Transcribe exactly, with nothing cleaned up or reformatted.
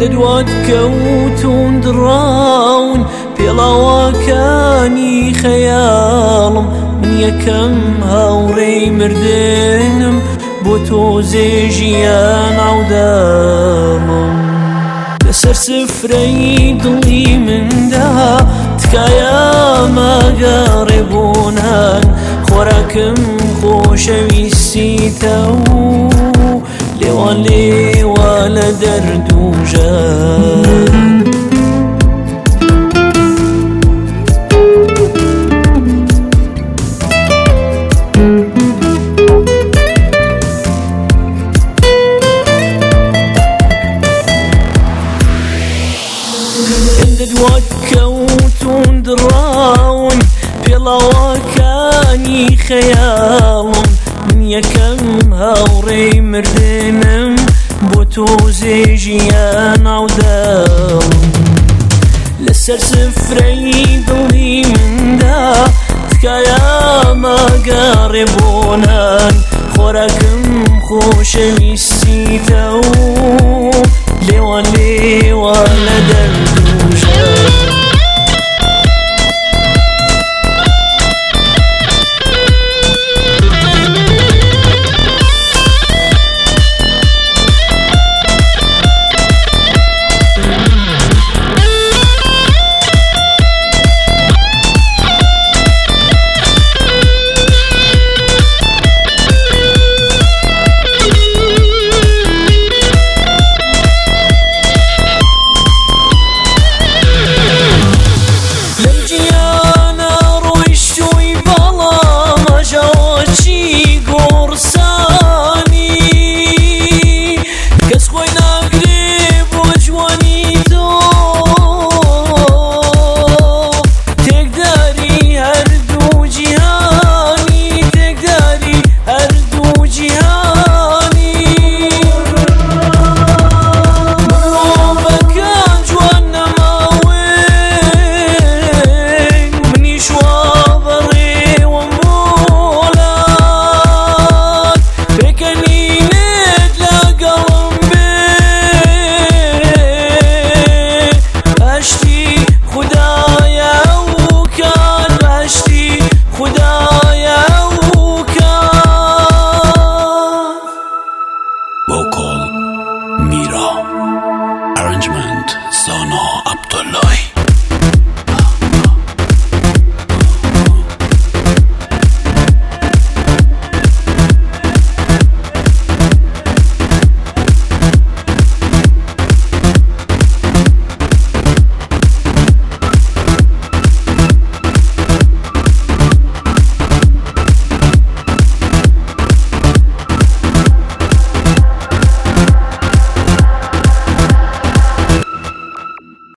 هێندە دوات کەوتون دڕاون پێڵاوەکانی خەیاڵم من یەکەم هاوڕێی مردنم بۆ تۆزێ ژیان عەوداڵم لەسەر سفرەی دڵی مندا تکایە ماگەڕێبوونان خۆراکم خۆشەویستیتە و لێوان لێوا لە دەرد و ژەر دوات کەوتون دڕاون پێڵاوەکانی خەیاڵم من یەکەم هاوڕێی مردنم بۆ تۆزێ ژیان عەوداڵم لەسەر سفرەی دڵی مندا تکایە ماگەڕێبوونان خۆراکم خۆشەویستیتە و